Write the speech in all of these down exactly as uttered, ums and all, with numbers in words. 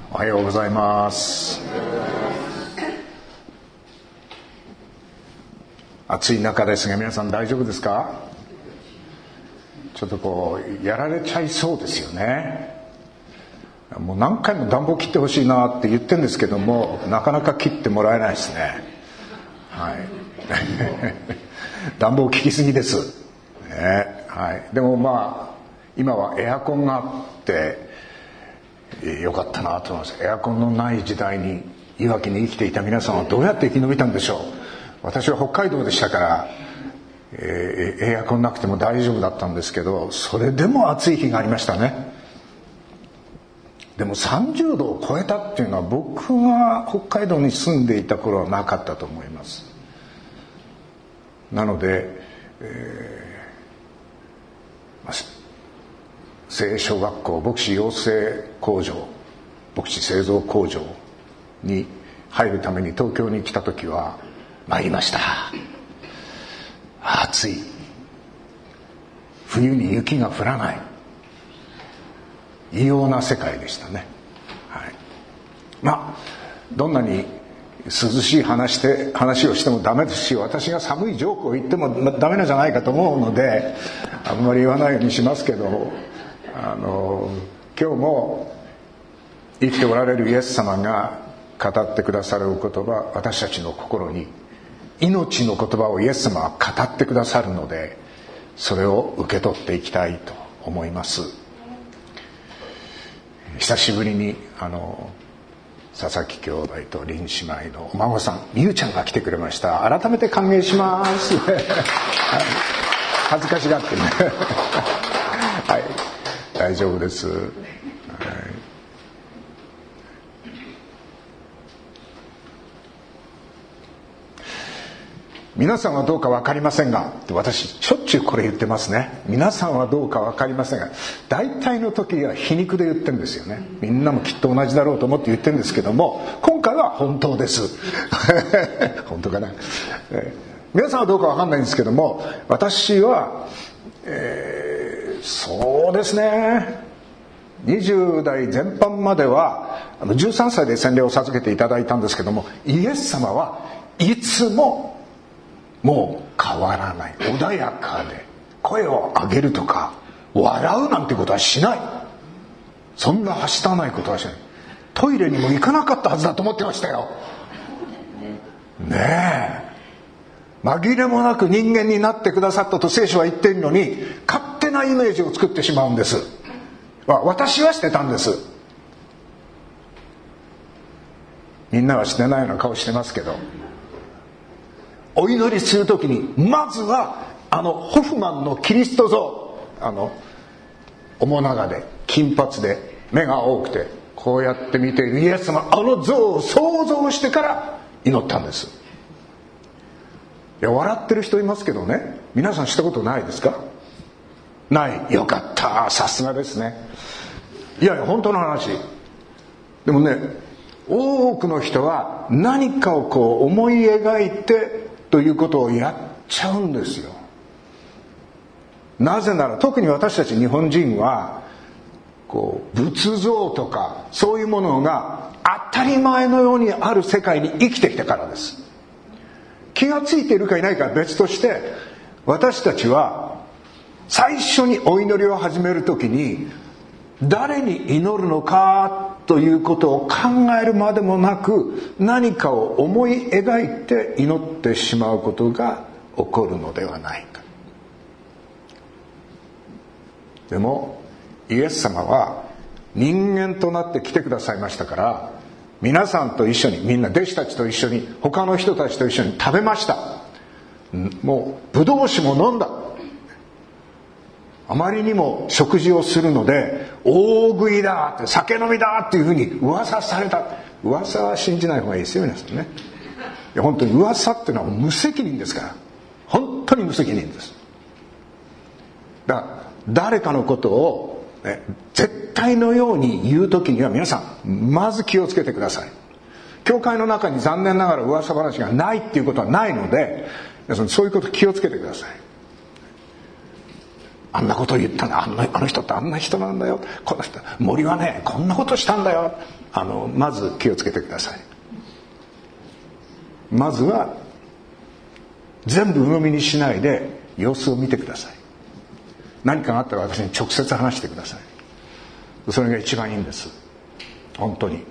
おはようございます。暑い中ですが皆さん大丈夫ですか？ちょっとこうやられちゃいそうですよね。もう何回も暖房切ってほしいなって言ってるんですけども、なかなか切ってもらえないですね。はい暖房効きすぎです、ね。はい、でもまあ今はエアコンがあってよかったなと思います。エアコンのない時代にいわきに生きていた皆さんはどうやって生き延びたんでしょう。私は北海道でしたから、えー、エアコンなくても大丈夫だったんですけど、それでも暑い日がありましたね。でもさんじゅうどを超えたっていうのは僕が北海道に住んでいた頃はなかったと思います。なので、えー聖小学校牧師養成工場牧師製造工場に入るために東京に来た時は参りました。暑い、冬に雪が降らない異様な世界でしたね。はい、まあどんなに涼しい話で話をしてもダメですし、私が寒いジョークを言ってもダメなんじゃないかと思うのであんまり言わないようにしますけど、あの今日も生きておられるイエス様が語ってくださるお言葉、私たちの心に命の言葉をイエス様は語ってくださるので、それを受け取っていきたいと思います。久しぶりにあの佐々木兄弟と林姉妹のお孫さんみゆちゃんが来てくれました。改めて歓迎します恥ずかしがってねはい、大丈夫です。はい、皆さんはどうか分かりませんが、私しょっちゅうこれ言ってますね。皆さんはどうか分かりませんが、大体の時は皮肉で言ってるんですよね。みんなもきっと同じだろうと思って言ってるんですけども、今回は本当です本当かな、えー、皆さんはどうか分かんないんですけども、私は、えー、そうですねにじゅう代前半まではあのじゅうさんさいで洗礼を授けていただいたんですけども、イエス様はいつももう変わらない、穏やかで声を上げるとか笑うなんてことはしない。そんなはしたないことはしない。トイレにも行かなかったはずだと思ってましたよねえ。紛れもなく人間になってくださったと聖書は言っているのに、勝手なイメージを作ってしまうんです。私はしてたんです。みんなはしてないような顔してますけど、お祈りするときにまずはあのホフマンのキリスト像、あの面長で金髪で目が多くてこうやって見ているイエス様、あの像を想像してから祈ったんです。いや笑ってる人いますけどね、皆さんしたことないですか？ない。よかった、さすがですね。いやいや本当の話でもね、多くの人は何かをこう思い描いてということをやっちゃうんですよ。なぜなら特に私たち日本人はこう仏像とかそういうものが当たり前のようにある世界に生きてきたからです。気がついているかいないかは別として、私たちは最初にお祈りを始めるときに誰に祈るのかということを考えるまでもなく、何かを思い描いて祈ってしまうことが起こるのではないか。でもイエス様は人間となって来てくださいましたから、皆さんと一緒に、みんな弟子たちと一緒に、他の人たちと一緒に食べました。もうブドウ酒も飲んだ。あまりにも食事をするので大食いだって、酒飲みだっていうふうに噂された。噂は信じない方がいいですよ皆さんね。いや本当に噂っていうのは無責任ですから、本当に無責任です。だから誰かのことを、ね、絶対のように言うときには皆さんまず気をつけてください。教会の中に残念ながら噂話がないっていうことはないので、皆さんそういうこと気をつけてください。 あんなことを言ったんだ、あんなあの人ってあんな人なんだよ、この人森はねこんなことしたんだよ。あのまず気をつけてください。まずは全部鵜呑みにしないで様子を見てください。何かがあったら私に直接話してください。それが一番いいんです。本当に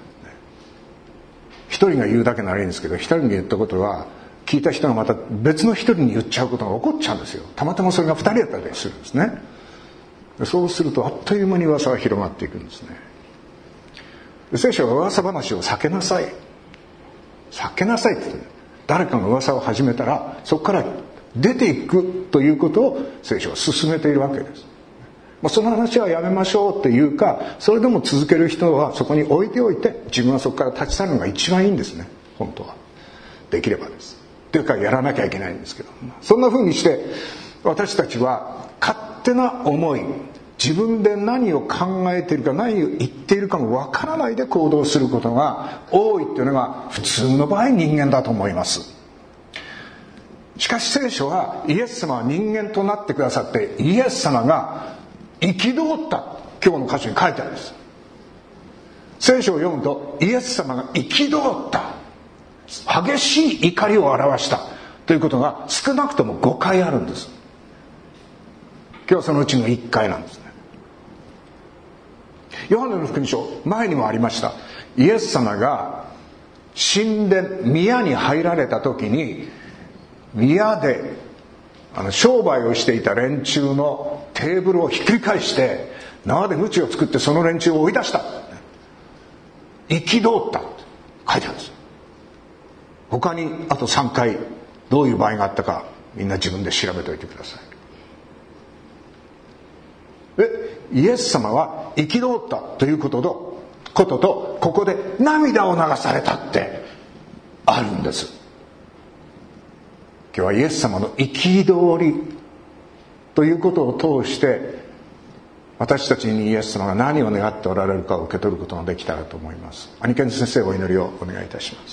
一人が言うだけならいいんですけど、一人に言ったことは聞いた人がまた別の一人に言っちゃうことが起こっちゃうんですよ。たまたまそれが二人だったりするんですね。そうするとあっという間に噂は広がっていくんですね。聖書は噂話を避けなさい避けなさいって、誰かが噂を始めたらそこから出ていくということを聖書は進めているわけです。まあ、その話はやめましょうっていうか、それでも続ける人はそこに置いておいて自分はそこから立ち去るのが一番いいんですね。本当はできればです。というかやらなきゃいけないんですけど、そんな風にして私たちは勝手な思い、自分で何を考えているか何を言っているかもわからないで行動することが多いというのが普通の場合人間だと思います。しかし聖書はイエス様は人間となってくださって、イエス様が憤った、今日の箇所に書いてあるんです。聖書を読むとイエス様が憤った、激しい怒りを表したということが少なくともごかいあるんです。今日はそのうちのいっかいなんですね。ヨハネの福音書前にもありました。イエス様が神殿宮に入られた時に、宮であの商売をしていた連中のテーブルをひっくり返して縄で鞭を作ってその連中を追い出した、憤ったって書いてあるんです。他にあとさんかいどういう場合があったかみんな自分で調べておいてください。でイエス様は憤ったということとこととここで涙を流されたってあるんです。今日はイエス様の憤りということを通して私たちにイエス様が何を願っておられるかを受け取ることができたらと思います。兄健先生、お祈りをお願いいたします。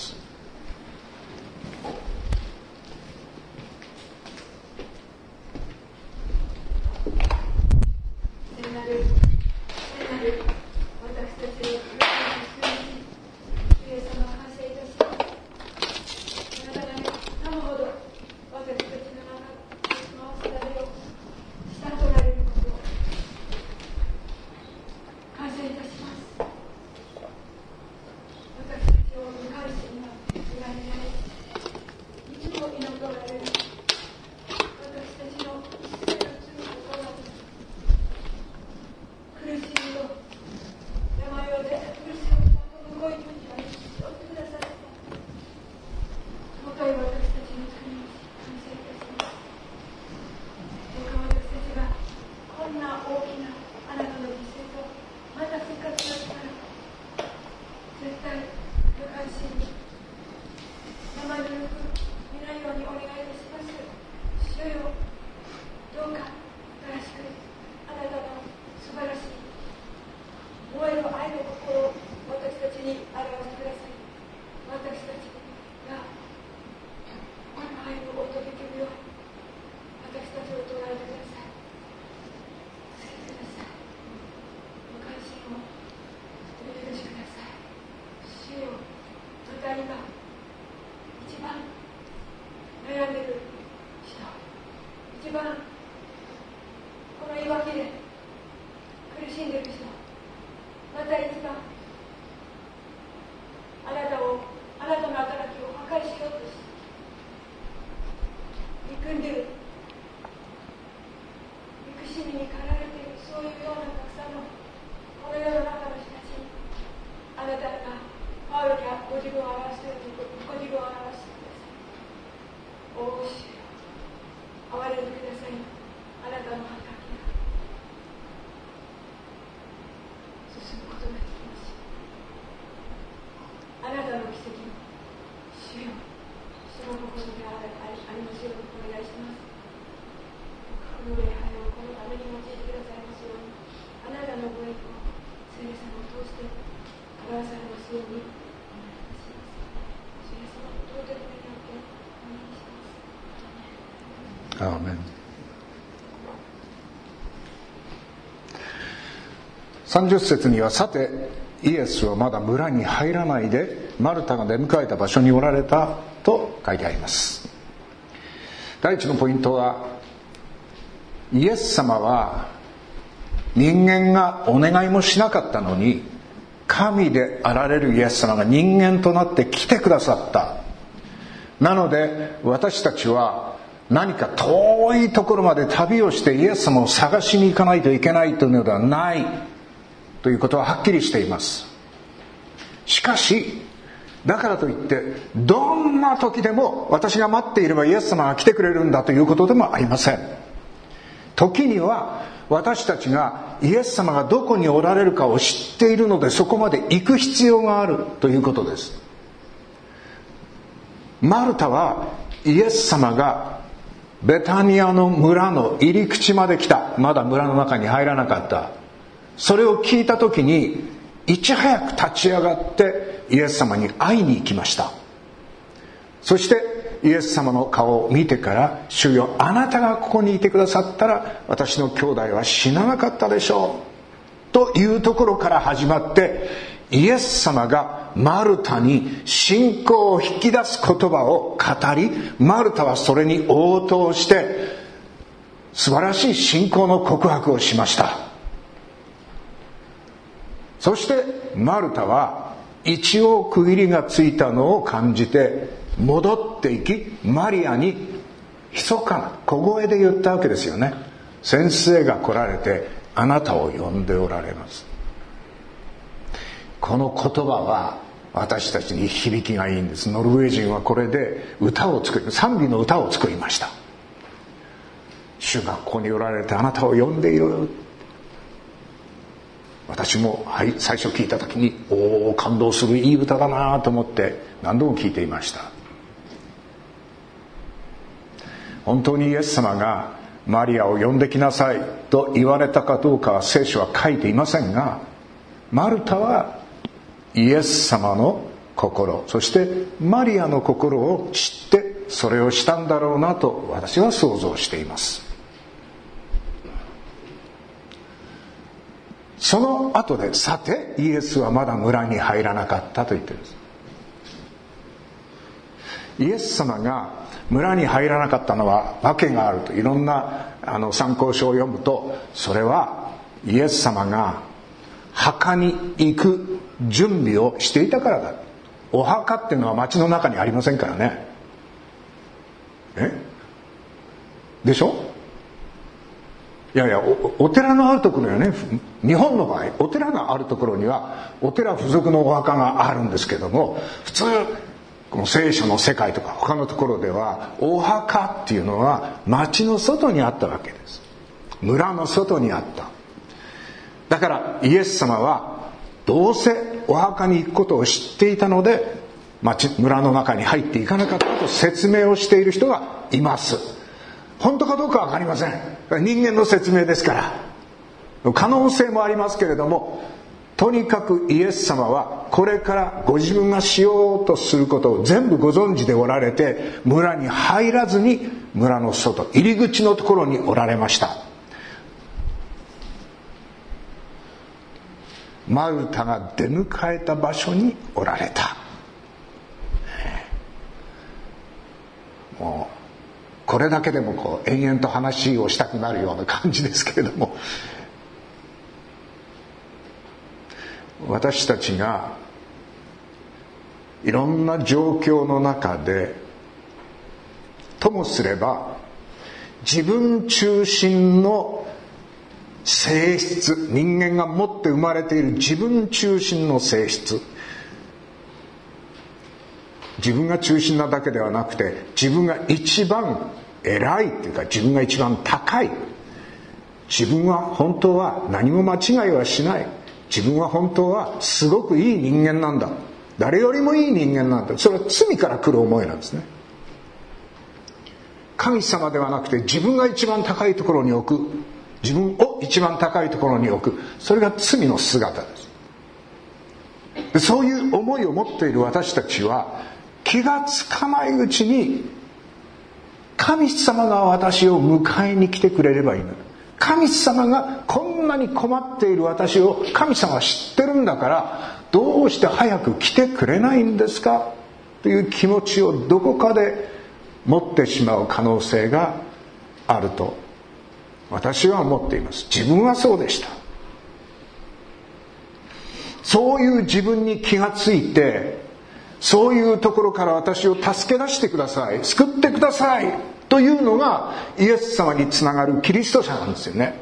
アーメン。 さんじゅっ節には、さてイエスはまだ村に入らないでマルタが出迎えた場所におられたと書いてあります。第一のポイントは、イエス様は人間がお願いもしなかったのに、神であられるイエス様が人間となって来てくださった。なので私たちは何か遠いところまで旅をしてイエス様を探しに行かないといけないというのではないということははっきりしています。しかしだからといってどんな時でも私が待っていればイエス様が来てくれるんだということでもありません。時には私たちがイエス様がどこにおられるかを知っているので、そこまで行く必要があるということです。マルタはイエス様がベタニアの村の入り口まで来た。まだ村の中に入らなかった。それを聞いた時にいち早く立ち上がってイエス様に会いに行きました。そしてイエス様の顔を見てから、主よ、あなたがここにいてくださったら私の兄弟は死ななかったでしょうというところから始まって、イエス様がマルタに信仰を引き出す言葉を語り、マルタはそれに応答して素晴らしい信仰の告白をしました。そしてマルタは一応区切りがついたのを感じて戻っていき、マリアに密かな小声で言ったわけですよね。先生が来られてあなたを呼んでおられます。この言葉は私たちに響きがいいんです。ノルウェー人はこれで歌を作り、賛美の歌を作りました。主がここにおられてあなたを呼んでいる。私も、はい、最初聞いた時におー感動するいい歌だなと思って何度も聞いていました。本当にイエス様がマリアを呼んできなさいと言われたかどうかは聖書は書いていませんが、マルタはイエス様の心、そしてマリアの心を知ってそれをしたんだろうなと私は想像しています。その後で、さてイエスはまだ村に入らなかったと言っているんです。イエス様が村に入らなかったのは訳があると、いろんなあの参考書を読むと、それはイエス様が墓に行く準備をしていたからだ。お墓っていうのは町の中にありませんからね。えでしょ。いやいや お, お寺のあるところにはね、日本の場合お寺があるところにはお寺付属のお墓があるんですけども、普通この聖書の世界とか他のところではお墓っていうのは町の外にあったわけです。村の外にあった。だからイエス様はどうせお墓に行くことを知っていたので、町村の中に入っていかなかったと説明をしている人がいます。本当かどうかは分かりません。人間の説明ですから可能性もありますけれども、とにかくイエス様はこれからご自分がしようとすることを全部ご存知でおられて、村に入らずに村の外、入り口のところにおられました。マルタが出迎えた場所におられた。もうこれだけでもこう延々と話をしたくなるような感じですけれども、私たちがいろんな状況の中で、ともすれば自分中心の性質、人間が持って生まれている自分中心の性質、自分が中心なだけではなくて、自分が一番偉いっていうか、自分が一番高い、自分は本当は何も間違いはしない、自分は本当はすごくいい人間なんだ、誰よりもいい人間なんだ、それは罪から来る思いなんですね。神様ではなくて自分が一番高いところに置く、自分を一番高いところに置く、それが罪の姿です。でそういう思いを持っている私たちは、気がつかないうちに神様が私を迎えに来てくれればいいの。 神様がこんなに困っている私を神様は知ってるんだから、どうして早く来てくれないんですかという気持ちをどこかで持ってしまう可能性があると私は思っています。自分はそうでした。そういう自分に気がついて、そういうところから私を助け出してください、救ってくださいというのがイエス様につながるキリスト者なんですよね。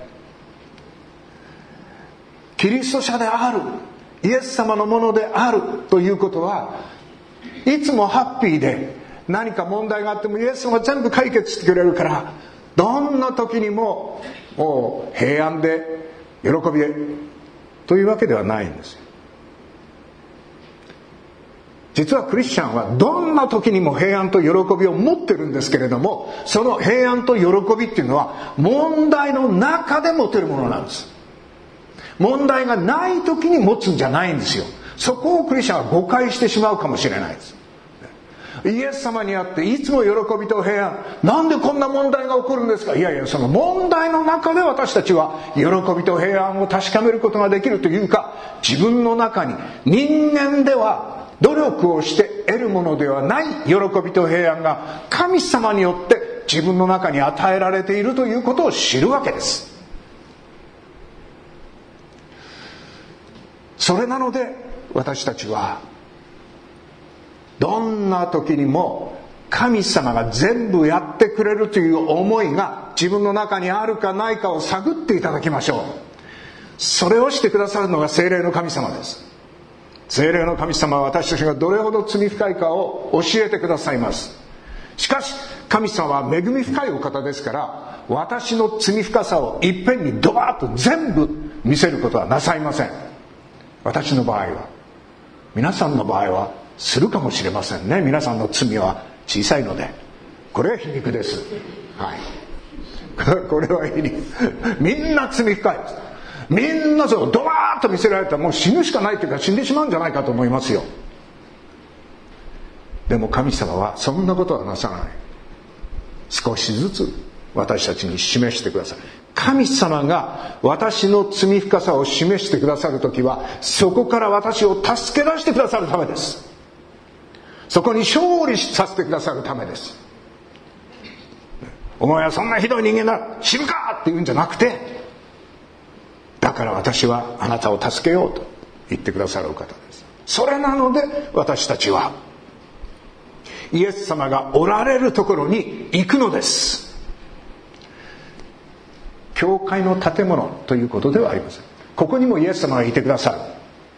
キリスト者である、イエス様のものであるということは、いつもハッピーで、何か問題があってもイエス様が全部解決してくれるから、どんな時にももう平安で喜びでというわけではないんですよ。実はクリスチャンはどんな時にも平安と喜びを持ってるんですけれども、その平安と喜びっていうのは問題の中で持てるものなんです。問題がない時に持つんじゃないんですよ。そこをクリスチャンは誤解してしまうかもしれないです。イエス様にあっていつも喜びと平安、なんでこんな問題が起こるんですか。いやいや、その問題の中で私たちは喜びと平安を確かめることができるというか、自分の中に人間では努力をして得るものではない喜びと平安が神様によって自分の中に与えられているということを知るわけです。それなので私たちはどんな時にも神様が全部やってくれるという思いが自分の中にあるかないかを探っていただきましょう。それをしてくださるのが聖霊の神様です。聖霊の神様は私たちがどれほど罪深いかを教えてくださいます。しかし神様は恵み深いお方ですから、私の罪深さをいっぺんにドバーッと全部見せることはなさいません。私の場合は、皆さんの場合はするかもしれませんね。皆さんの罪は小さいので、これは皮肉です。はい、これは皮肉。みんな罪深いです。みんなそうドバーッと見せられたらもう死ぬしかないというか、死んでしまうんじゃないかと思いますよ。でも神様はそんなことはなさない。少しずつ私たちに示してください。神様が私の罪深さを示してくださるときは、そこから私を助け出してくださるためです。そこに勝利させてくださるためです。お前はそんなひどい人間だ、死ぬかって言うんじゃなくて、だから私はあなたを助けようと言ってくださるお方です。それなので私たちはイエス様がおられるところに行くのです。教会の建物ということではありません。ここにもイエス様がいてくださる。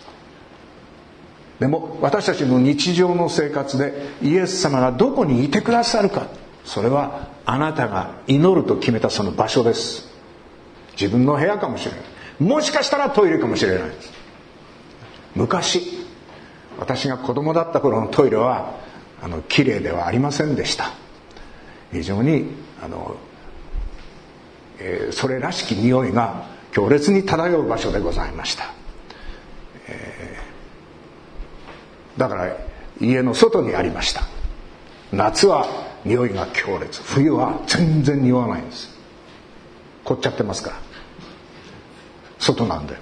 でも私たちの日常の生活でイエス様がどこにいてくださるか、それはあなたが祈ると決めたその場所です。自分の部屋かもしれない。もしかしたらトイレかもしれないです。昔私が子供だった頃のトイレはあの綺麗ではありませんでした。非常にあの、えー、それらしき匂いが強烈に漂う場所でございました。えー、だから家の外にありました。夏は匂いが強烈、冬は全然匂わないんです。凍っちゃってますから、外なんで。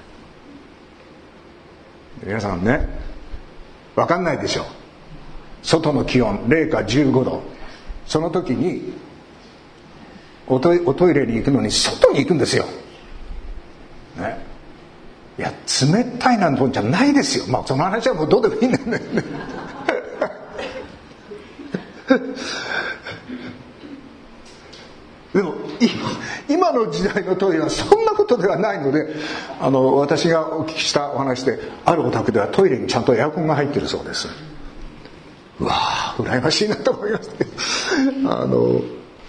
皆さんね、分かんないでしょ。外の気温零下じゅうごど、その時におトイ、おトイレに行くのに外に行くんですよ、ね、いや冷たいなんてもんじゃないですよ。まあその話はもうどうでもいいんだよねでも今の時代のトイレはそんなことではないので、あの私がお聞きしたお話で、あるお宅ではトイレにちゃんとエアコンが入ってるそうです。うわあ羨ましいなと思いましてあの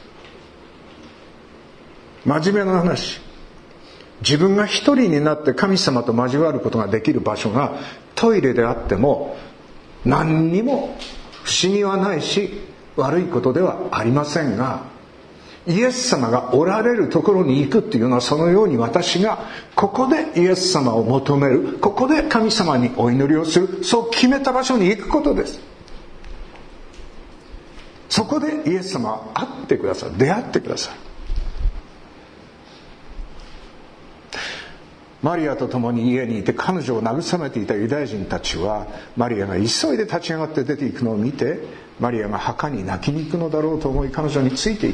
真面目な話、自分が一人になって神様と交わることができる場所がトイレであっても何にも不思議はないし悪いことではありませんが、イエス様がおられるところに行くっていうのは、そのように私がここでイエス様を求める、ここで神様にお祈りをする、そう決めた場所に行くことです。そこでイエス様は会ってくださる、出会ってくださる。 マリアと共に家にいて彼女を慰めていたユダヤ人たちは、マリアが急いで立ち上がって出ていくのを見て、マリアが墓に泣きに行くのだろうと思い、彼女についていった。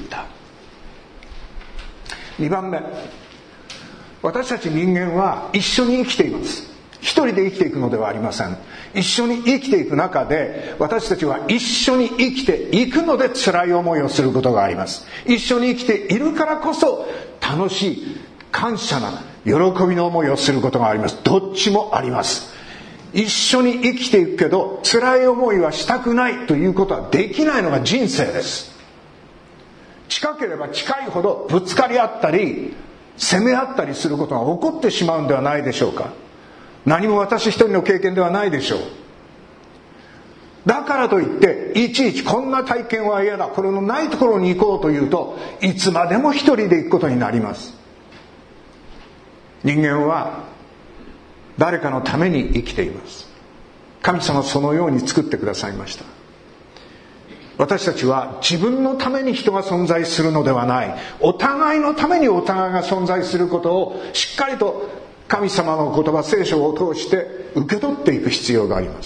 にばんめ、私たち人間は一緒に生きています。一人で生きていくのではありません。一緒に生きていく中で、私たちは一緒に生きていくので辛い思いをすることがあります。一緒に生きているからこそ楽しい、感謝な喜びの思いをすることがあります。どっちもあります。一緒に生きていくけど辛い思いはしたくないということはできないのが人生です。近ければ近いほどぶつかり合ったり責め合ったりすることが起こってしまうんではないでしょうか。何も私一人の経験ではないでしょう。だからといっていちいちこんな体験は嫌だ、これのないところに行こうというと、いつまでも一人で行くことになります。人間は誰かのために生きています。神様はそのように作ってくださいました。私たちは自分のために人が存在するのではない、お互いのためにお互いが存在することをしっかりと神様の言葉、聖書を通して受け取っていく必要があります。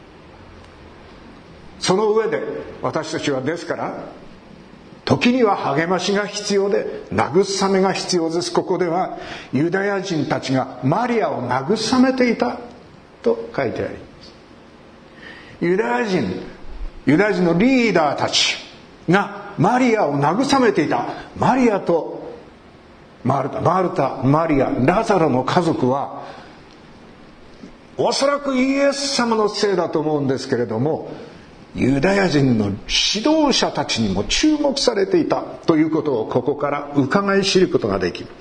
その上で私たちはですから時には励ましが必要で慰めが必要です。ここではユダヤ人たちがマリアを慰めていたと書いてあります。ユダヤ人ユダヤ人のリーダーたちがマリアを慰めていた。マリアとマルタ、マルタ、マリア、ラザロの家族はおそらくイエス様のせいだと思うんですけれども、ユダヤ人の指導者たちにも注目されていたということをここから伺い知ることができます。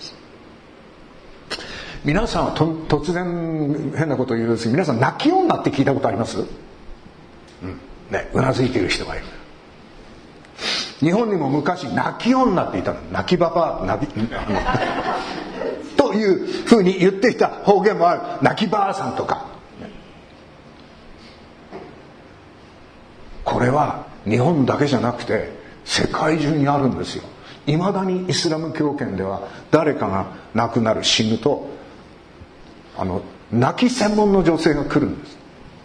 皆さんはと突然変なことを言うんですけど、皆さん泣き女って聞いたことあります？うんね、うなずいている人がいる。日本にも昔泣き女っていたの。泣きババ泣きというふうに言っていた方言もある。泣きばあさんとか。これは日本だけじゃなくて世界中にあるんですよ。いまだにイスラム教圏では誰かが亡くなる、死ぬとあの泣き専門の女性が来るんです。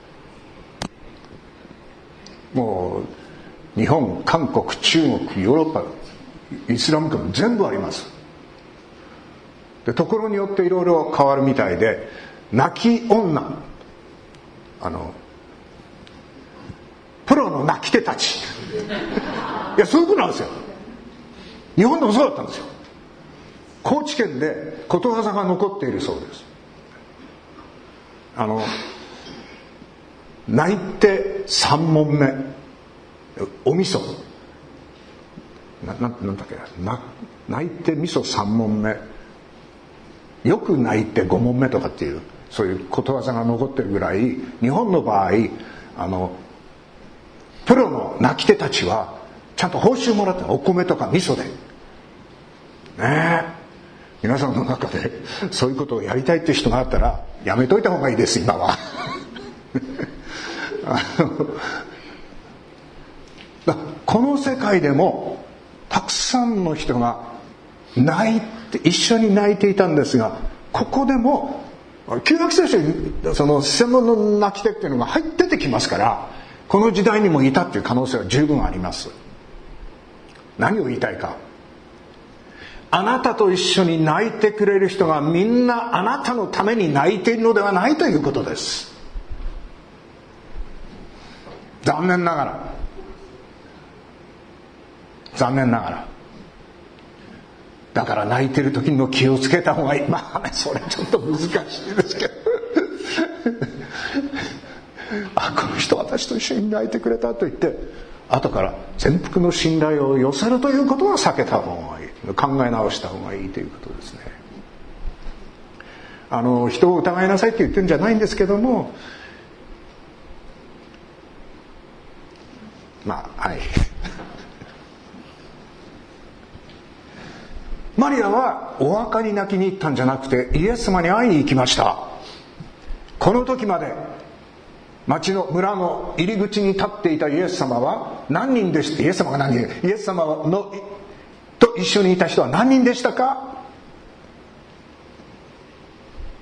もう日本、韓国、中国、ヨーロッパ、イスラム圏全部あります。でところによっていろいろ変わるみたいで、泣き女、あのプロの泣き手たちいやそういうことなんですよ。日本でもそうだったんですよ。高知県でことわざが残っているそうです。あの泣いて三問目、お味噌な、な、なんだっけな、泣いて味噌三問目、よく泣いて五問目とかっていう、そういうことわざが残ってるぐらい、日本の場合あのプロの泣き手たちはちゃんと報酬もらって、お米とか味噌でねえ、皆さんの中でそういうことをやりたいっていう人があったらやめといた方がいいです。今はあのこの世界でもたくさんの人が泣いて一緒に泣いていたんですが、ここでも旧約聖書にその専門の泣き手っていうのが入って出てきますから、この時代にもいたっていう可能性は十分あります。何を言いたいか、あなたと一緒に泣いてくれる人がみんなあなたのために泣いているのではないということです。残念ながら残念ながらだから泣いてる時にも気をつけた方がいい。まあね、それちょっと難しいですけどあ、この人私と一緒に泣いてくれたと言って後から全幅の信頼を寄せるということは避けた方がいい、考え直した方がいいということですね。あの人を疑いなさいって言ってるんじゃないんですけども、まあはいマリアはお墓に泣きに行ったんじゃなくてイエス様に会いに行きました。この時まで町の村の入り口に立っていたイエス様は何人でした？イエス様が何人？イエス様のと一緒にいた人は何人でしたか？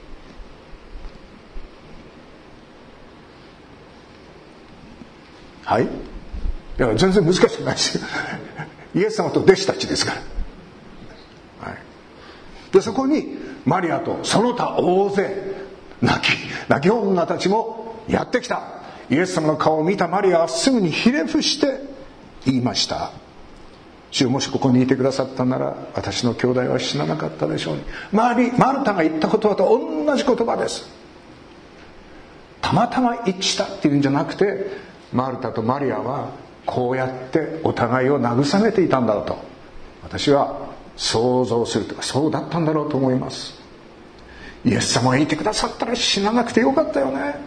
はい、いや全然難しくないですよイエス様と弟子たちですから、はい、でそこにマリアとその他大勢泣き泣き女たちもやってきた。イエス様の顔を見たマリアはすぐにひれ伏して言いました。主よ、もしここにいてくださったなら私の兄弟は死ななかったでしょうに。マリマルタが言った言葉と同じ言葉です。たまたま一致したっていうんじゃなくて、マルタとマリアはこうやってお互いを慰めていたんだろうと私は想像するとか、そうだったんだろうと思います。イエス様がいてくださったら死ななくてよかったよね。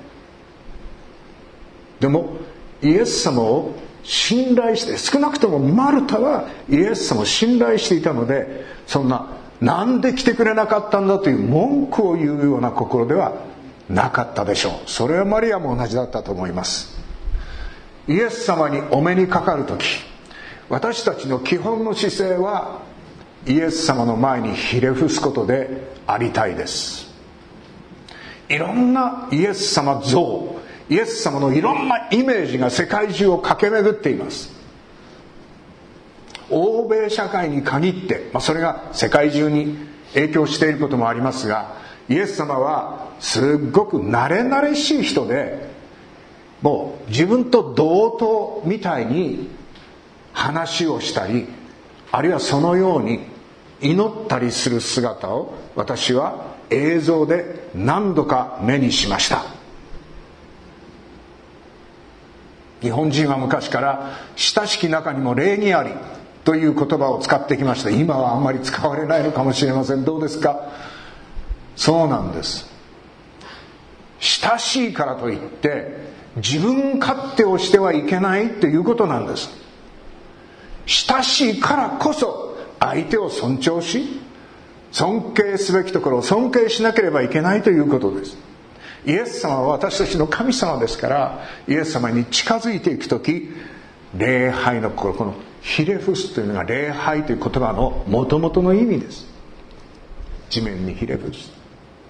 でもイエス様を信頼して、少なくともマルタはイエス様を信頼していたので、そんななんで来てくれなかったんだという文句を言うような心ではなかったでしょう。それはマリアも同じだったと思います。イエス様にお目にかかるとき、私たちの基本の姿勢はイエス様の前にひれ伏すことでありたいです。いろんなイエス様像、イエス様のいろんなイメージが世界中を駆け巡っています。欧米社会に限って、まあ、それが世界中に影響していることもありますが、イエス様はすっごく慣れ慣れしい人で、もう自分と同等みたいに話をしたり、あるいはそのように祈ったりする姿を私は映像で何度か目にしました。日本人は昔から親しき中にも礼儀ありという言葉を使ってきました。今はあんまり使われないのかもしれません。どうですか？そうなんです。親しいからといって自分勝手をしてはいけないということなんです。親しいからこそ相手を尊重し、尊敬すべきところを尊敬しなければいけないということです。イエス様は私たちの神様ですから、イエス様に近づいていくとき、礼拝の心、このひれ伏すというのが礼拝という言葉の元々の意味です。地面にひれ伏す。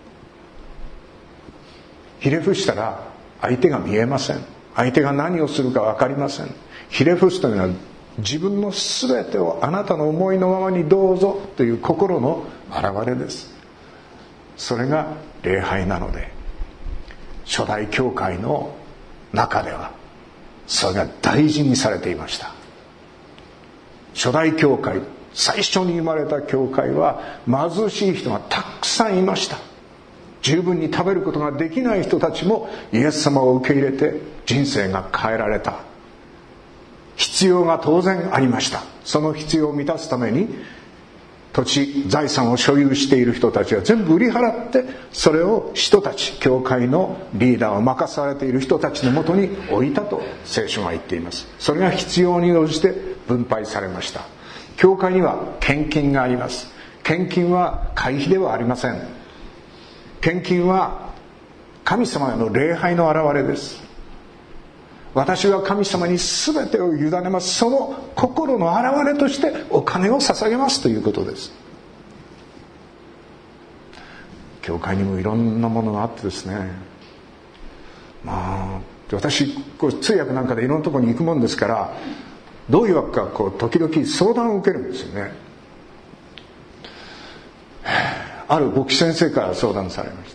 ひれ伏したら相手が見えません。相手が何をするか分かりません。ひれ伏すというのは自分の全てをあなたの思いのままにどうぞという心の表れです。それが礼拝なので、初代教会の中ではそれが大事にされていました。初代教会、最初に生まれた教会は貧しい人がたくさんいました。十分に食べることができない人たちもイエス様を受け入れて人生が変えられた。必要が当然ありました。その必要を満たすために土地、財産を所有している人たちは全部売り払って、それを人たち、教会のリーダーを任されている人たちのもとに置いたと聖書が言っています。それが必要に応じて分配されました。教会には献金があります。献金は会費ではありません。献金は神様への礼拝の表れです。私は神様に全てを委ねます。その心の表れとしてお金を捧げますということです。教会にもいろんなものがあってですね、まあ私こう通訳なんかでいろんなところに行くもんですから、どういうわけかこう時々相談を受けるんですよね。ある牧師先生から相談されました。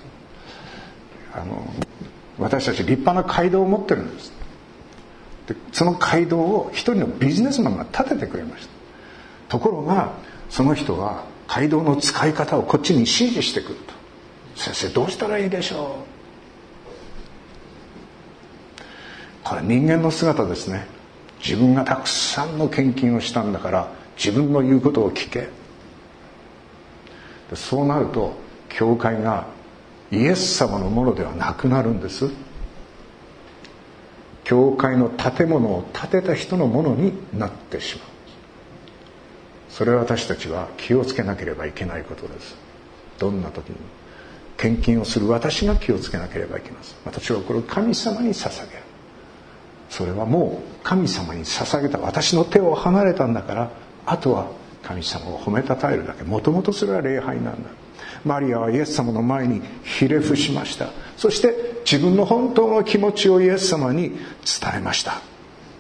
あの私たち立派な街道を持ってるんです。でその街道を一人のビジネスマンが建ててくれました。ところがその人は街道の使い方をこっちに指示してくると。先生どうしたらいいでしょう。これ人間の姿ですね。自分がたくさんの献金をしたんだから自分の言うことを聞け。そうなると教会がイエス様のものではなくなるんです。教会の建物を建てた人のものになってしまう。それは私たちは気をつけなければいけないことです。どんな時にも献金をする私が気をつけなければいけません。私はこれを神様に捧げる。それはもう神様に捧げた、私の手を離れたんだから、あとは神様を褒めたたえるだけ。もともとそれは礼拝なんだ。マリアはイエス様の前にひれ伏しました。そして自分の本当の気持ちをイエス様に伝えました。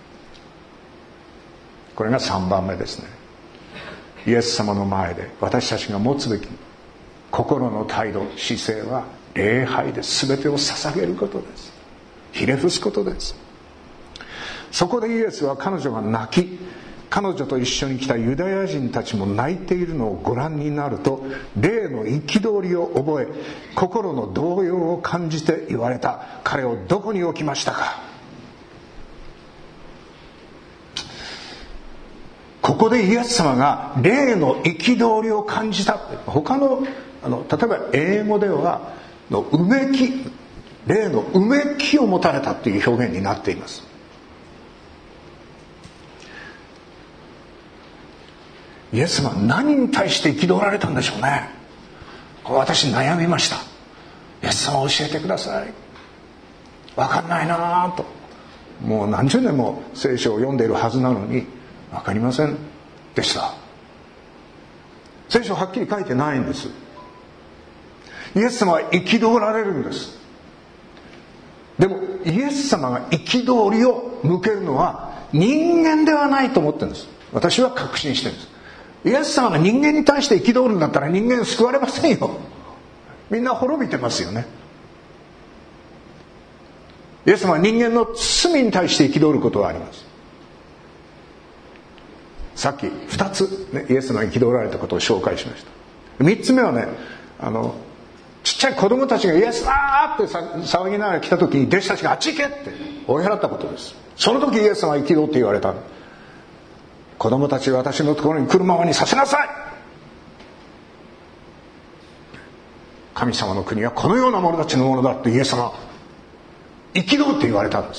これがさんばんめですね。イエス様の前で私たちが持つべき心の態度、姿勢は礼拝で全てを捧げることです。ひれ伏すことです。そこでイエスは彼女が泣き、彼女と一緒に来たユダヤ人たちも泣いているのをご覧になると、霊の憤りを覚え、心の動揺を感じて言われた。彼をどこに置きましたか。ここでイエス様が霊の憤りを感じた。他の、あの例えば英語ではのうめき、霊のうめきを持たれたという表現になっています。イエス様は何に対して憤られたんでしょうね。私悩みました。イエス様教えてください。分かんないなと。もう何十年も聖書を読んでいるはずなのに分かりませんでした。聖書はっきり書いてないんです。イエス様は憤られるんです。でもイエス様が憤りを向けるのは人間ではないと思ってるんです。私は確信してるんです。イエス様が人間に対して憤るんだったら人間救われませんよ。みんな滅びてますよね。イエス様は人間の罪に対して憤ることはあります。さっきふたつ、ね、イエス様が憤られたことを紹介しました。みっつめはね、あのちっちゃい子供たちがイエスだーって騒ぎながら来た時に弟子たちがあっち行けって追い払ったことです。その時イエス様は憤って言われた。子供たちは私のところに来るままにさせなさい。神様の国はこのような者たちのものだってイエス様は憤って言われたんです。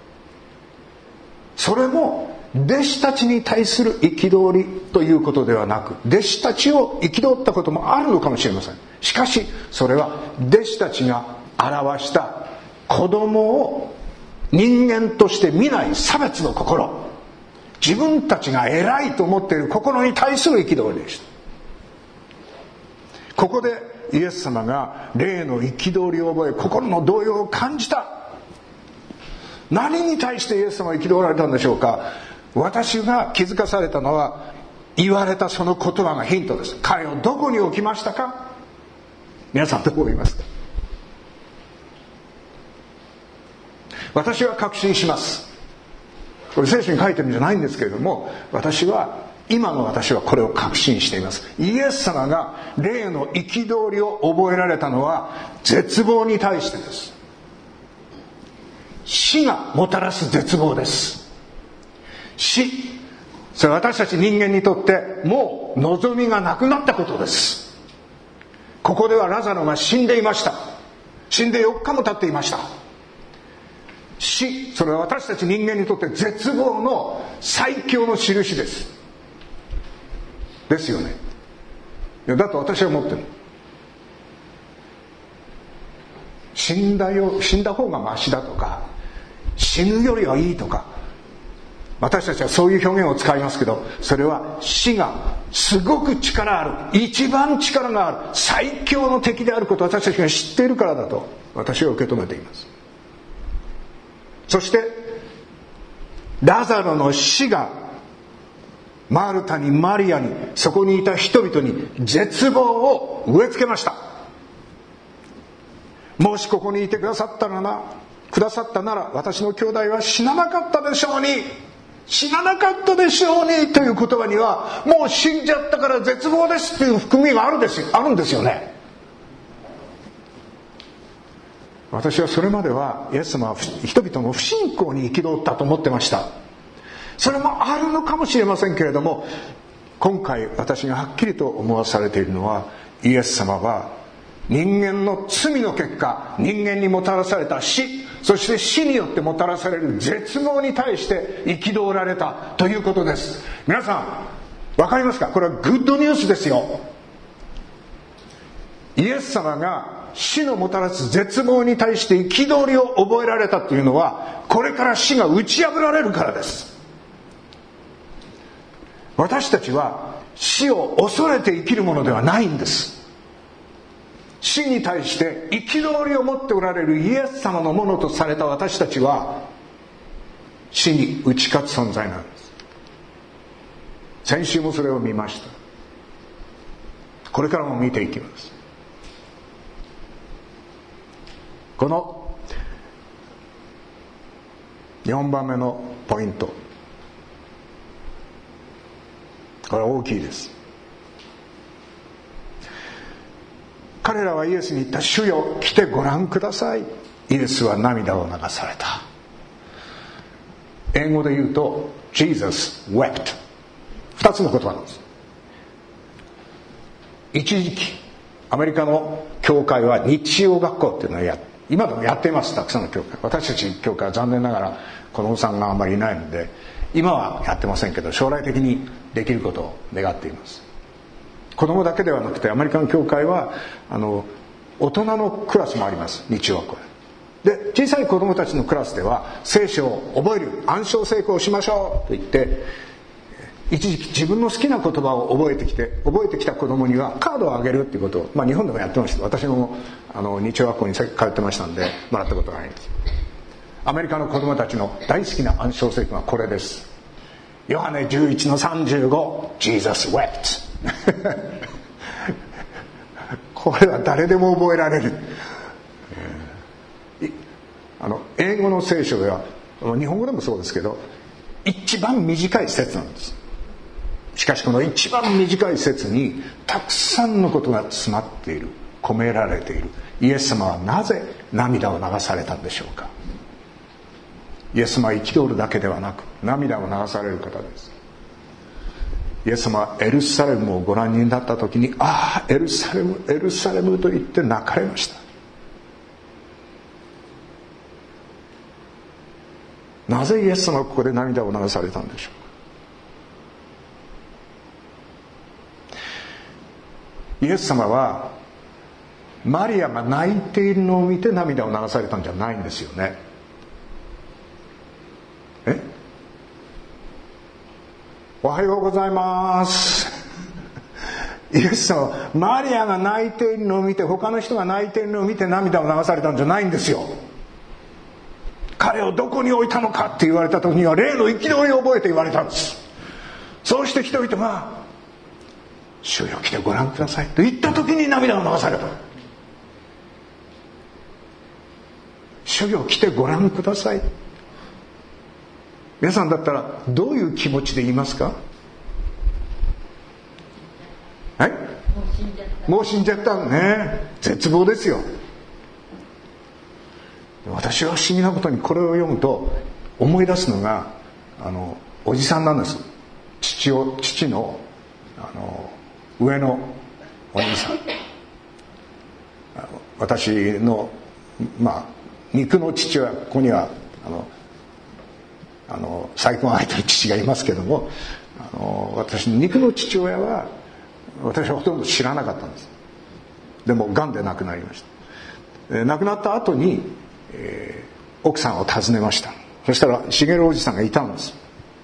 それも弟子たちに対する憤りということではなく、弟子たちを憤ったこともあるのかもしれません。しかしそれは弟子たちが表した子供を人間として見ない差別の心、自分たちが偉いと思っている心に対する憤りでした。ここでイエス様が霊の憤りを覚え、心の動揺を感じた。何に対してイエス様は憤られたんでしょうか。私が気づかされたのは、言われたその言葉がヒントです。彼をどこに置きましたか。皆さんどこを言いますか。私は確信します。これ聖書に書いてるんじゃないんですけれども、私は今の私はこれを確信しています。イエス様が霊の憤りを覚えられたのは絶望に対してです。死がもたらす絶望です。死、それは私たち人間にとってもう望みがなくなったことです。ここではラザロが死んでいました。死んでよっかも経っていました。死、それは私たち人間にとって絶望の最強の印ですですよね。いやだと私は思ってる。死んだよ、死んだ方がマシだとか、死ぬよりはいいとか、私たちはそういう表現を使いますけど、それは死がすごく力ある、一番力がある最強の敵であることを私たちが知っているからだと私は受け止めています。そしてラザロの死がマルタにマリアにそこにいた人々に絶望を植え付けました。もしここにいてくださったならくださったなら私の兄弟は死ななかったでしょうに、死ななかったでしょうにという言葉には、もう死んじゃったから絶望ですっていう含みがあるんですよ、あるんですよね。私はそれまではイエス様は人々の不信仰に憤ったと思ってました。それもあるのかもしれませんけれども、今回私がはっきりと思わされているのは、イエス様は人間の罪の結果、人間にもたらされた死、そして死によってもたらされる絶望に対して憤られたということです。皆さんわかりますか。これはグッドニュースですよ。イエス様が死のもたらす絶望に対して憤りを覚えられたというのは、これから死が打ち破られるからです。私たちは死を恐れて生きるものではないんです。死に対して憤りを持っておられるイエス様のものとされた私たちは死に打ち勝つ存在なんです。 先週もそれを見ました。これからも見ていきます。このよんばんめのポイント、これ大きいです。彼らはイエスに言った。主よ、来てごらんください。イエスは涙を流された。英語で言うと Jesus wept。 二つの言葉なんです。一時期アメリカの教会は日曜学校っていうのをや今でもやっています。たくさんの教会、私たち教会は残念ながら子供さんがあんまりいないので今はやってませんけど、将来的にできることを願っています。子供だけではなくてアメリカの教会はあの大人のクラスもあります。日曜学校で、小さい子供たちのクラスでは聖書を覚える、暗唱聖句をしましょうと言って、一時期自分の好きな言葉を覚えてきて覚えてきた子供にはカードをあげるっていうことを、まあ、日本でもやってました。私もあの日曜学校に通ってましたんでもらったことがあります。アメリカの子供たちの大好きな暗唱聖句はこれです。ヨハネじゅういちのさんじゅうご Jesus wept これは誰でも覚えられる。あの英語の聖書では日本語でもそうですけど一番短い説なんです。しかしこの一番短い説にたくさんのことが詰まっている、込められている。イエス様はなぜ涙を流されたんでしょうか。イエス様は憤るだけではなく涙を流される方です。イエス様はエルサレムをご覧になった時に、ああエルサレムエルサレムと言って泣かれました。なぜイエス様はここで涙を流されたんでしょうか。イエス様はマリアが泣いているのを見て涙を流されたんじゃないんですよね。えおはようございますイエス様はマリアが泣いているのを見て、他の人が泣いているのを見て涙を流されたんじゃないんですよ。彼をどこに置いたのかって言われた時には例の憤りを覚えて言われたんです。そうして人々が主よ来てごらんくださいと言った時に涙を流された。主よ来てごらんください。皆さんだったらどういう気持ちで言いますか。はい、もう死んじゃったのね。絶望ですよ。私は不思議なことにこれを読むと思い出すのがあのおじさんなんです。父を父のあの上のお兄さん、私のまあ肉の父親、ここにはあのあの再婚相手の父がいますけども、あの私の肉の父親は私はほとんど知らなかったんです。でも癌で亡くなりました。え亡くなった後にえー、奥さんを訪ねました。そしたら茂おじさんがいたんです。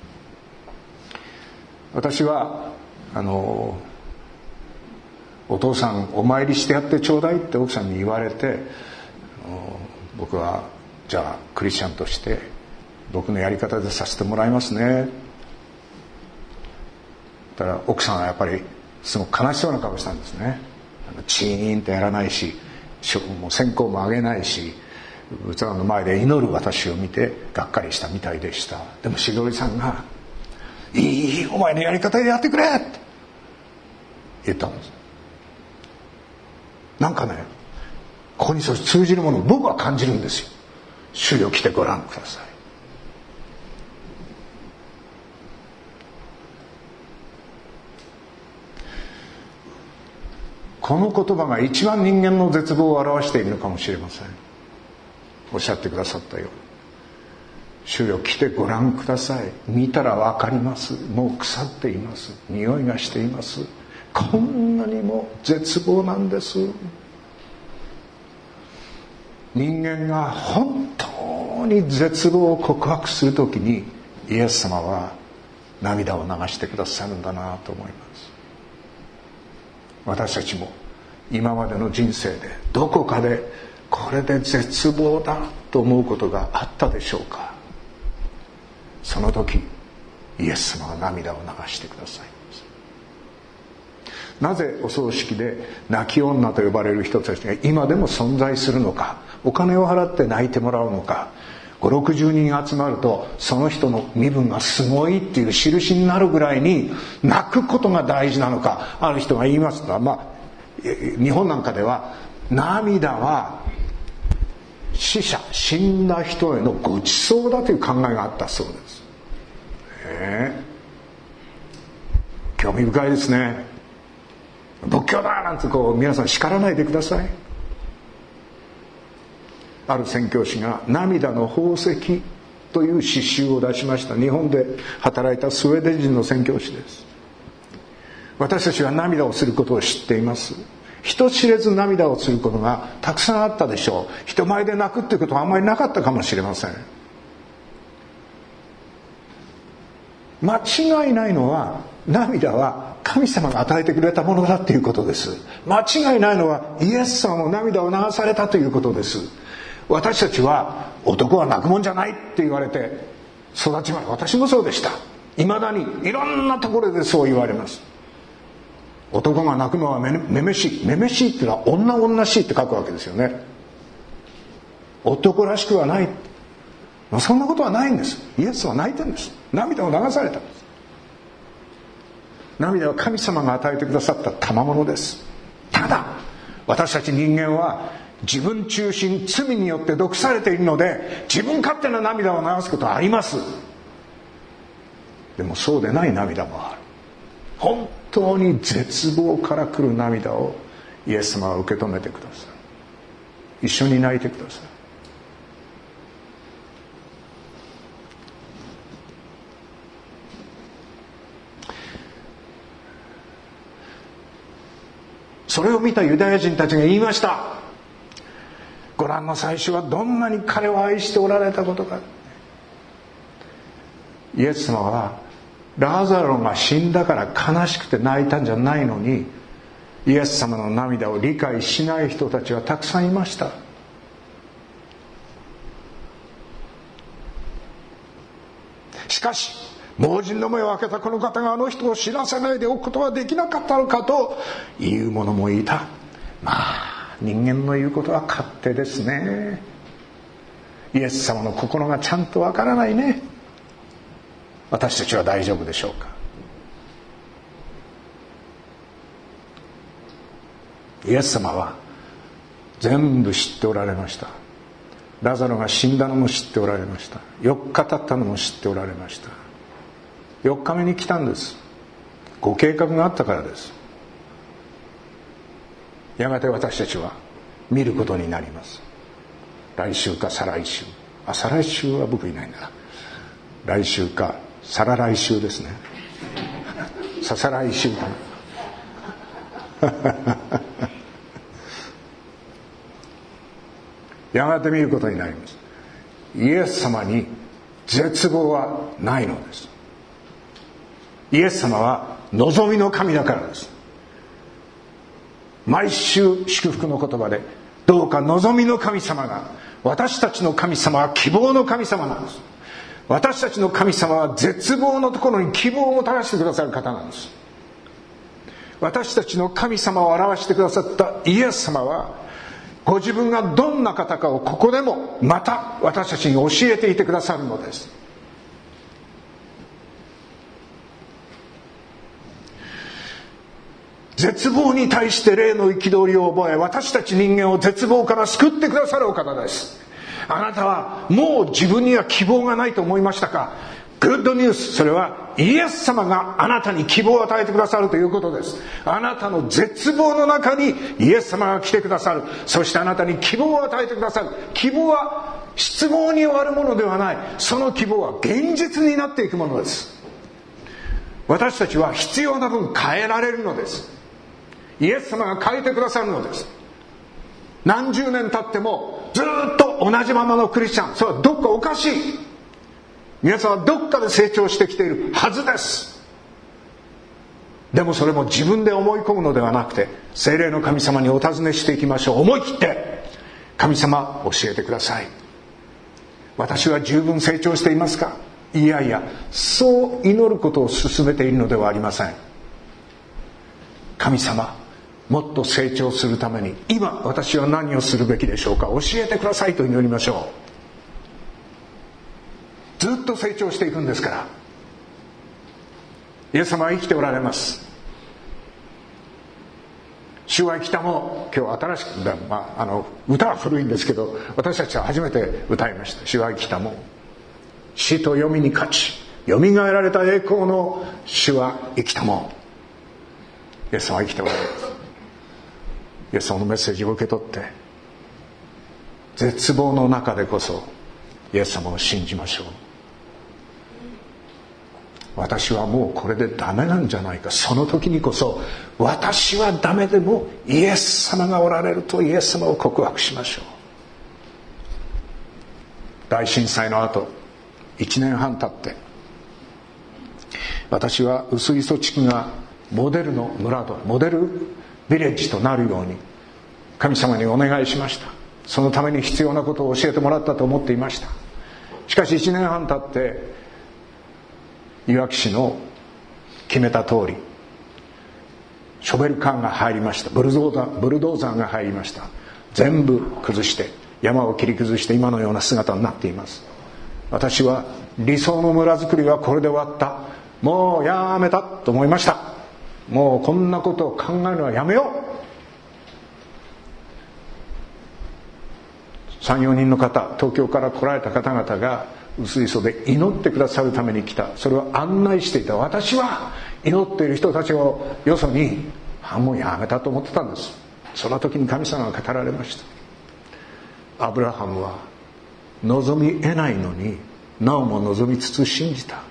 私はあのお父さんお参りしてやってちょうだいって奥さんに言われて、僕はじゃあクリスチャンとして僕のやり方でさせてもらいますね。だから奥さんはやっぱりすごく悲しそうな顔したんですね。チーンってやらないし、もう線香もあげないし、器の前で祈る私を見てがっかりしたみたいでした。でもしげおじさんがいいお前のやり方でやってくれって言ったんです。なんかね、ここにそう通じるものを僕は感じるんですよ。主よ来てごらんください。この言葉が一番人間の絶望を表しているのかもしれません。おっしゃってくださったように、主よ来てごらんください。見たらわかります。もう腐っています。匂いがしています。こんなにも絶望なんです。人間が本当に絶望を告白するときにイエス様は涙を流してくださるんだなと思います。私たちも今までの人生でどこかでこれで絶望だと思うことがあったでしょうか。その時イエス様は涙を流してください。 なぜお葬式で泣き女と呼ばれる人たちが今でも存在するのか、お金を払って泣いてもらうのか、ごじゅうろくじゅうにん集まるとその人の身分がすごいっていう印になるぐらいに泣くことが大事なのか。ある人が言いますが、まあ日本なんかでは涙は死者、死んだ人へのご馳走だという考えがあったそうです。えー、興味深いですね。仏教だなんてこう皆さん叱らないでください。ある宣教師が涙の宝石という詩集を出しました。日本で働いたスウェーデン人の宣教師です。私たちは涙をすることを知っています。人知れず涙をすることがたくさんあったでしょう。人前で泣くっていうことはあんまりなかったかもしれません。間違いないのは、涙は神様が与えてくれたものだということです。間違いないのはイエス様も涙を流されたということです。私たちは男は泣くもんじゃないって言われて育ちました。私もそうでした。未だにいろんなところでそう言われます。男が泣くのはめめめしい。めめしいっていうのは女女しいって書くわけですよね。男らしくはない。そんなことはないんです。イエスは泣いてるんです。涙を流されたんです。涙は神様が与えてくださった賜物です。ただ私たち人間は自分中心、罪によって毒されているので自分勝手な涙を流すことはあります。でもそうでない涙もある。本当に絶望から来る涙をイエス様は受け止めてください。一緒に泣いてください。それを見たユダヤ人たちが言いました。ご覧の最初はどんなに彼を愛しておられたことか。イエス様はラザロが死んだから悲しくて泣いたんじゃないのに、イエス様の涙を理解しない人たちはたくさんいました。しかし盲人の目を開けたこの方があの人を知らせないでおくことはできなかったのかという者もいた。まあ人間の言うことは勝手ですね。イエス様の心がちゃんとわからないね。私たちは大丈夫でしょうか。イエス様は全部知っておられました。ラザロが死んだのも知っておられました。よっか経ったのも知っておられました。よっかめに来たんです。ご計画があったからです。やがて私たちは見ることになります。来週か再来週、あ、再来週は僕いないんだな。来週か再来週ですね。ささ来週かな。やがて見ることになります。イエス様に絶望はないのです。イエス様は望みの神だからです。毎週祝福の言葉で、どうか望みの神様が、私たちの神様は希望の神様なんです。私たちの神様は絶望のところに希望をもたらしてくださる方なんです。私たちの神様を表してくださったイエス様は、ご自分がどんな方かをここでもまた私たちに教えていてくださるのです。絶望に対して霊の憤りを覚え、私たち人間を絶望から救ってくださるお方です。あなたはもう自分には希望がないと思いましたか？グッドニュース、それはイエス様があなたに希望を与えてくださるということです。あなたの絶望の中にイエス様が来てくださる。そしてあなたに希望を与えてくださる。希望は失望に終わるものではない。その希望は現実になっていくものです。私たちは必要な分変えられるのです。イエス様が変えてくださるのです。何十年経ってもずっと同じままのクリスチャン、それはどっかおかしい。皆さんはどっかで成長してきているはずです。でもそれも自分で思い込むのではなくて、聖霊の神様にお尋ねしていきましょう。思い切って神様教えてください。私は十分成長していますか？いやいや、そう祈ることを進めているのではありません。 神様、もっと成長するために今私は何をするべきでしょうか、教えてくださいと祈りましょう。ずっと成長していくんですから。イエス様は生きておられます。主は生きたも、今日新しく、まあ、あの歌は古いんですけど、私たちは初めて歌いました。主は生きたも、死と読みに勝ちよみがえられた栄光の主は生きたも。イエス様は生きておられます。イエス様のメッセージを受け取って、絶望の中でこそイエス様を信じましょう。私はもうこれでダメなんじゃないか、その時にこそ私はダメでもイエス様がおられるとイエス様を告白しましょう。大震災の後いちねんはん経って、私は薄磯地区がモデルの村とモデルビレッジとなるように神様にお願いしました。そのために必要なことを教えてもらったと思っていました。しかしいちねんはん経っていわき市の決めた通りショベルカーが入りました。ブルドーザー、ブルドーザーが入りました。全部崩して山を切り崩して今のような姿になっています。私は理想の村づくりはこれで終わった、もうやめたと思いました。もうこんなことを考えるのはやめよう。さん、よにんの方、東京から来られた方々が薄磯で祈ってくださるために来た。それを案内していた私は祈っている人たちをよそにあもうやめたと思ってたんです。その時に神様が語られました。アブラハムは望み得ないのになおも望みつつ信じた。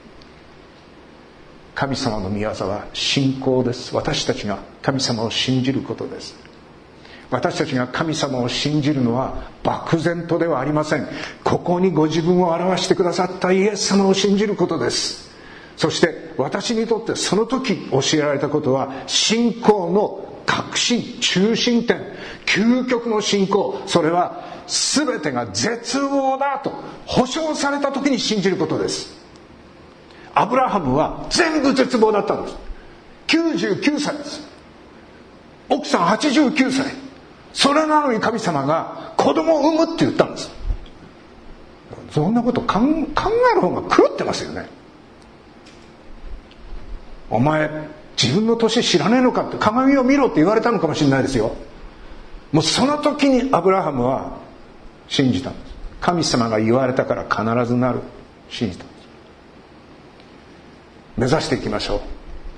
神様の御業は信仰です。私たちが神様を信じることです。私たちが神様を信じるのは漠然とではありません。ここにご自分を表してくださったイエス様を信じることです。そして私にとってその時教えられたことは信仰の核心、中心点、究極の信仰、それは全てが絶望だと保証された時に信じることです。アブラハムは全部絶望だったんです。きゅうじゅうきゅうさいです。奥さんはちじゅうきゅうさい。それなのに神様が子供を産むって言ったんです。そんなこと考える方が狂ってますよね。お前自分の年知らねえのかって鏡を見ろって言われたのかもしれないですよ。もうその時にアブラハムは信じたんです。神様が言われたから必ずなる、信じたんです。目指していきましょう。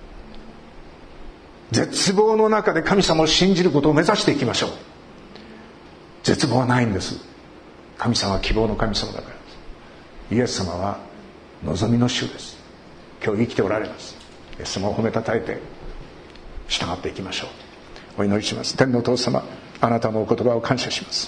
絶望の中で神様を信じることを目指していきましょう。絶望はないんです。神様は希望の神様だからです。イエス様は望みの主です。今日生きておられます。イエス様を褒めたたえて従っていきましょう。お祈りします。天のお父様、あなたのお言葉を感謝します。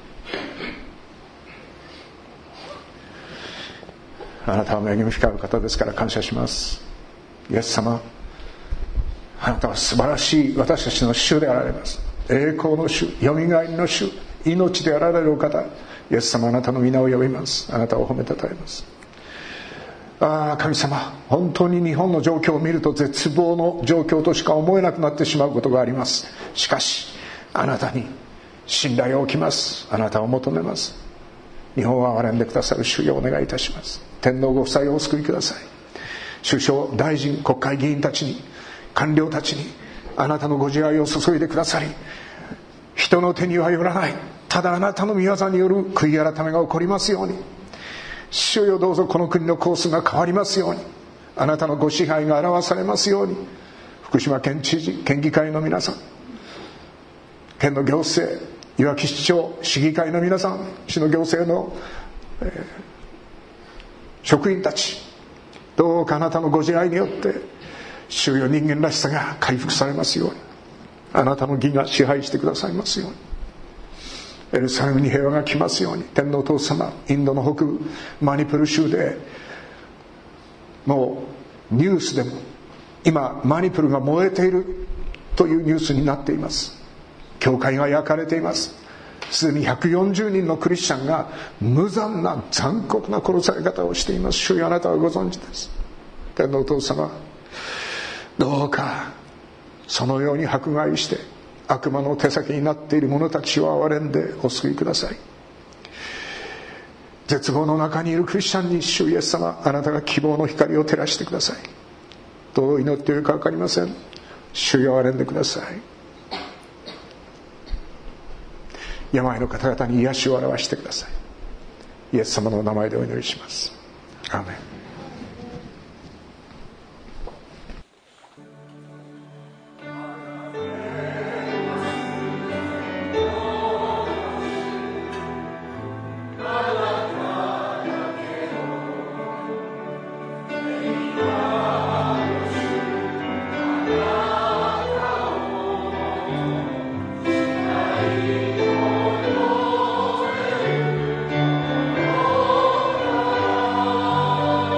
あなたは恵み深い方ですから感謝します。イエス様、あなたは素晴らしい私たちの主であられます。栄光の主、よみがえりの主、命であられるお方、イエス様、あなたの皆を呼びます。あなたを褒めたたえます。ああ、神様、本当に日本の状況を見ると絶望の状況としか思えなくなってしまうことがあります。しかしあなたに信頼を置きます。あなたを求めます。日本を憐れんでくださる主よ、お願いいたします。天皇ご夫妻をお救いください。首相、大臣、国会議員たちに、官僚たちにあなたのご慈愛を注いでくださり、人の手にはよらない、ただあなたの御業による悔い改めが起こりますように。主よ、どうぞこの国のコースが変わりますように、あなたのご支配が表されますように。福島県知事、県議会の皆さん、県の行政、いわき市長、市議会の皆さん、市の行政の、えー、職員たち、どうかあなたのご慈愛によって主よ、人間らしさが回復されますように、あなたの義が支配してくださいますように。エルサレムに平和が来ますように。天のお父様、インドの北部マニプール州でもうニュースでも今マニプールが燃えているというニュースになっています。教会が焼かれています。すでにひゃくよんじゅうにんのクリスチャンが無残な残酷な殺され方をしています。主よ、あなたはご存知です。天のお父様、どうかそのように迫害して悪魔の手先になっている者たちを憐れんでお救いください。絶望の中にいるクリスチャンに主イエス様、あなたが希望の光を照らしてください。どう祈っているか分かりません。主よ憐れんでください。病の方々に癒しを表してください。イエス様のお名前でお祈りします。アーメン。 「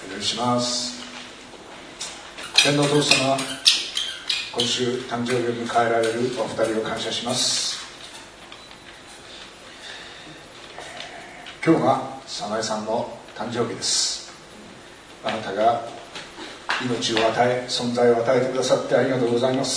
お祈りします。天のお父様、今週誕生日を迎えられるお二人を感謝します。今日が早苗さんの誕生日です。あなたが命を与え、存在を与えてくださってありがとうございます。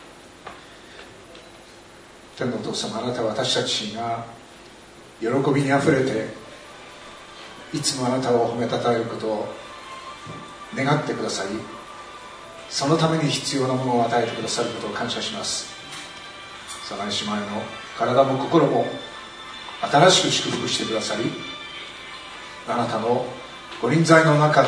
天のお父様、あなたは私たちが喜びにあふれていつもあなたを褒めたたえることを願ってくださり、そのために必要なものを与えてくださることを感謝します。早苗姉妹の体も心も新しく祝福してくださり、あなたのご臨在の中で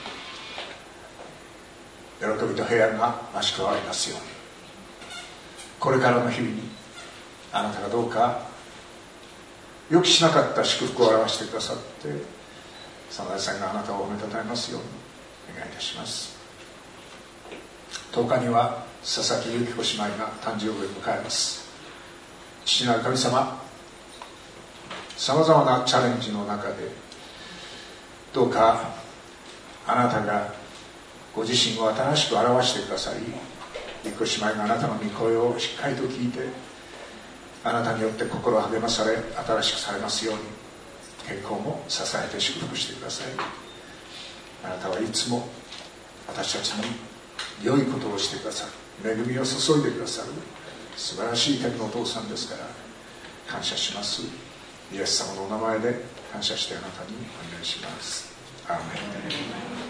喜びと平安が増し加わりますように、これからの日々にあなたがどうか予期しなかった祝福を表してくださって、早苗さんがあなたを褒めたたえますようにお願いいたします。とおかには佐々木由紀子姉妹が誕生日を迎えます。父なる神様、さまざまなチャレンジの中でどうかあなたがご自身を新しく表してくださり、由紀子姉妹があなたの御声をしっかりと聞いて、あなたによって心励まされ新しくされますように、健康も支えて祝福してください。あなたはいつも私たちに良いことをしてくださる、恵みを注いでくださる素晴らしい天のお父さんですから、感謝します。イエス様のお名前で感謝してあなたにお願いします。アーメン。